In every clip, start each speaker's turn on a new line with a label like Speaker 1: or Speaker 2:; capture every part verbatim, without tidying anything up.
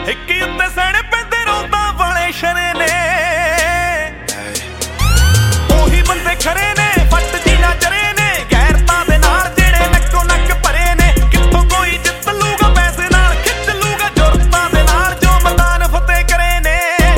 Speaker 1: ਇੱਕ ਉੱਤੇ ਸਣੇ ਪੈਂਦੇ ਰੋਂਦਾਂ ਵਾਲੇ ਸ਼ਰੇ ਨੇ ਉਹੀ ਬੰਦੇ ਖਰੇ ਨੇ ਫੱਟ ਜੀ ਨਾ ਚਰੇ ਨੇ ਗੈਰਤਾਂ ਦੇ ਨਾਲ ਜਿਹੜੇ ਨੱਕੋ ਨੱਕ ਭਰੇ ਨੇ ਕਿੱਥੋਂ ਕੋਈ ਜਿੱਤ ਲੂਗਾ ਪੈਸੇ ਨਾਲ ਖਿੱਚ ਲੂਗਾ ਜੁਰਤਾਂ ਦੇ ਨਾਲ ਜੋ ਮੈਦਾਨ ਫਤਿਹ ਕਰੇ ਨੇ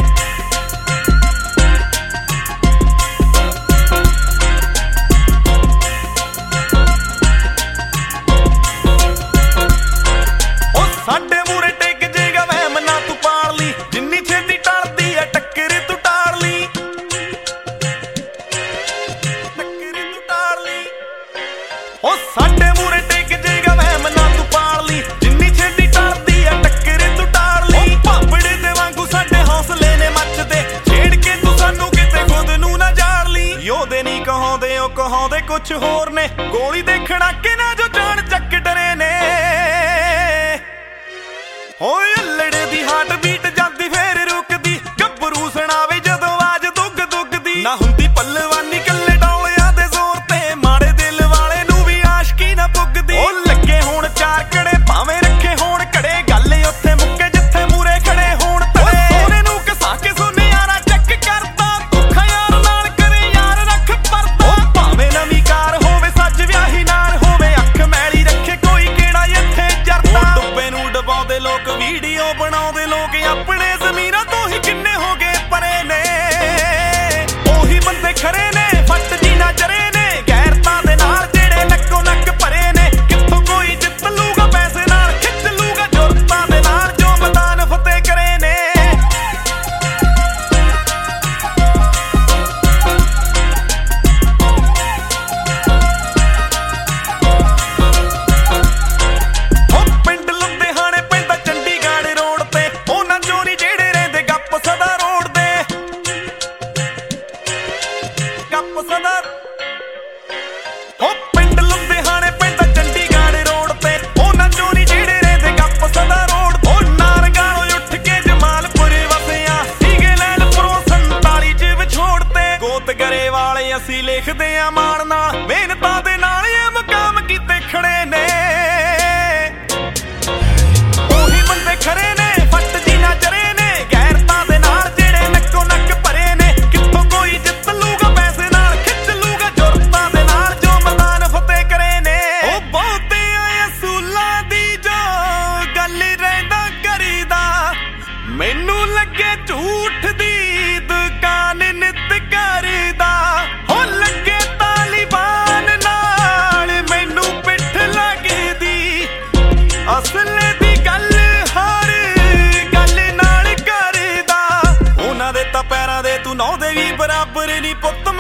Speaker 1: ਉਹ ਸਾਡੇ ਮੂਰੇ ਟਿਕ ਜੇਗਾ ਵਹਿਮ ਨਾ ਤੂੰ ਪਾਲ ਲਈ ਜਿੰਨੀ ਛੇਤੀ ਟਲਦੀ ਐ ਟੱਕਰ ਤੂੰ ਟਾਲ ਲਈ ਟੱਕਰ ਤੂੰ ਟਾਲ ਲਈ ਉਹ ਸਾਡੇ ਮੂਰੇ ਟਿਕ ਜੇਗਾ ਵਹਿਮ ਨਾ ਤੂੰ ਪਾਲ ਲਈ ਜਿੰਨੀ ਛੇਤੀ ਟਲਦੀ ਐ ਟੱਕਰ ਤੂੰ ਟਾਲ ਲਈ ਭਾਪੜੇ ਦੇ ਵਾਂਗੂ ਸਾਡੇ ਹੌਸਲੇ ਨੇ ਮੱਚਦੇ ਛੇੜ ਕੇ ਤੂੰ ਸਾਨੂੰ ਕਿਤੇ ਖੁਦ ਨੂੰ ਨਾ ਜਾੜ ਲਈ ਯੋਧੇ ਨਹੀਂ ਕਹਾਉਂਦੇ ਉਹ ਕਹਾਉਂਦੇ ਕੁਛ ਹੋਰ ਨੇ ਗੋਲੀ ਦੇਖਣਾ ਕਿ ਨਾ ਜੋ ਜਾਣ ਚੱਕ ਡਰੇ ਨੇ ਓਏ ਅੱਲੜੇ ਦੀ ਹਾਰਟ ਬੀਟ ਜਾਂਦੀ ਫੇਰ ਰੁਕਦੀ ਗੱਭਰੂ ਸੁਣਾਵੇ ਜਦੋਂ ਆਵਾਜ਼ ਦੁੱਗ ਦੁੱਗ ਦੀ ਨਾ ਹੁੰਦੀ ਪੱਲਵਾਨੀ ਕੱਲੇ ਡੌਲਿਆਂ ਦੇ ਜ਼ੋਰ ਤੇ ਮਾੜੇ ਦਿਲ ਵਾਲੇ ਨੂੰ ਵੀ ਆਸ਼ਕੀ ਨਾ ਪੁੱਗਦੀ ਉਹ ਲੱਗੇ ਹੋਣ ਚਾਰ ਕੜੇ ਭਾਵੇਂ ਰੱਖੇ ਹੋਣ ਕੜੇ ਗੱਲ ਉੱਥੇ ਮੁੱਕੇ ਜਿੱਥੇ ਮੂਰੇ ਖੜੇ ਹੋਣ ਤੜੇ ਸੋਨੇ ਨੂੰ ਘਸਾ ਕੇ ਸੋਨਿਆਰਾ ਚੱਕ ਕਰਦਾ ਦੁੱਖਾਂ ਯਾਰ ਨਾਲ ਕਰੇ ਯਾਰ ਰੱਖ ਪਰਦਾ ਭਾਵੇਂ ਨਵੀਂ ਕਾਰ ਹੋਵੇ ਸੱਜ ਵਿਆਹੀ ਨਾਲ ਹੋਵੇ ਅੱਖ ਮੈਲੀ ਰੱਖੇ ਕੋਈ ਕਿਹੜਾ ਇੱਥੇ ਜਰਦਾ ਡੁੱਬੇ ਨੂੰ ਡਬਾਉਂਦੇ ਲੋਕ ਵੀਡੀਓ ਬਣਾਉਂਦੇ ਲੋਕ ਆਪਣੇ ਜ਼ਮੀਰਾਂ ਤੋਂ ਹੀ ਕਿੰਨੇ ਹੋ ਗਏ ਪਰੇ ਨੇ ਉਹੀ ਬੰਦੇ ਖਰੇ ਨੇ ਫੱਟ ਜੀ ਨਾ ਚਰੇ ਨੇ ਗੈਰਤਾਂ ਦੇ ਨਾਲ ਜਿਹੜੇ ਨੱਕੋ ਨੱਕ ਭਰੇ ਨੇ ਕਿੱਥੋਂ ਕੋਈ ਜਿੱਤ ਲੂਗਾ ਪੈਸੇ ਨਾਲ ਖਿੱਚ ਲੂਗਾ ਜੁਰਤਾਂ ਦੇ ਨਾਲ ਜੋ ਮੈਦਾਨ ਫਤਿਹ ਕਰੇ ਨੇ ਉਹ ਪਿੰਡ ਲੁਧਿਆਣੇ ਪੈਂਦਾ ਚੰਡੀਗੜ੍ਹ ਰੋਡ ਤੇ ਉਹਨਾਂ ਚੋਂ ਨੀ ਜਿਹੜੇ ਰਹਿੰਦੇ ਗੱਪ ਸਦਾ ਰੋਡ ਦੇ ਗੱਪ ਸਦਾ ਉਹ ਪਿੰਡ ਲੁਧਿਆਣੇ ਪੈਂਦਾ ਚੰਡੀਗੜ੍ਹ ਰੋਡ ਤੇ ਉਹਨਾਂ ਚੋਂ ਨੀ ਜਿਹੜੇ ਰਹਿੰਦੇ ਗੱਪ ਸਦਾ ਰੋਡ ਉਹ ਨਾਰਗਾਲੋਂ ਉੱਠ ਕੇ ਜਮਾਲਪੁਰ ਵਸਿਆ ਸੀਗੇ ਲੈਲਪੁਰੋਂ ਸੰਤਾਲੀ ਚ ਵਿਛੋੜ ਤੇ ਗੋਤ ਗਰੇ ਵਾਲੇ ਅਸੀਂ ਲਿਖਦੇ ਆ ਮਾਣ ਨਾਲ ਮਿਹਨਤਾਂ ਦੇ ਨਾਲ ਇਹ ਮੁਕਾਮ ਕੀਤੇ ਖੜੇ ਨੇ ਉਹੀ ਬੰਦੇ ਖਰੇ ਨੇ ਫੱਟ ਜੀ ਨਾ ਚਰੇ ਨੇ ਗੈਰਤਾਂ ਦੇ ਨਾਲ ਜਿਹੜੇ ਨੱਕੋ ਨੱਕ ਭਰੇ ਨੇ ਕਿੱਥੋਂ ਕੋਈ ਜਿੱਤ ਲੂਗਾ ਪੈਸੇ ਨਾਲ ਖਿੱਚ ਲੂਗਾ ਜੁਰਤਾਂ ਦੇ ਨਾਲ ਜੋ ਮੈਦਾਨ ਫਤਿਹ ਕਰੇ ਨੇ ਉਹ ਬਹੁਤੇ ਆਏ ਅਸੂਲਾਂ ਦੀ ਜੋ ਗੱਲ ਰਹਿੰਦਾ ਕਰੀਦਾ ਮੈਨੂੰ ਲੱਗੇ ਝੂਠ ਦੀ ਦੁਕਾਨ ਨਿੱਤ ਕਰਦਾ ਹੋ ਲੱਗੇ ਤਾਲਿਬਾਨ ਨਾਲ ਮੈਨੂੰ ਪਿੱਠ ਲੱਗਦੀ ਅਸਲੇ ਦੀ ਗੱਲ ਹਰ ਗੱਲ ਨਾਲ ਕਰਦਾ ਉਹਨਾਂ ਦੇ ਤਾਂ ਪੈਰਾਂ ਦੇ ਤੂੰ ਨੌ ਦੇ ਵੀ ਬਰਾਬਰ ਨਹੀਂ ਪੁੱਤ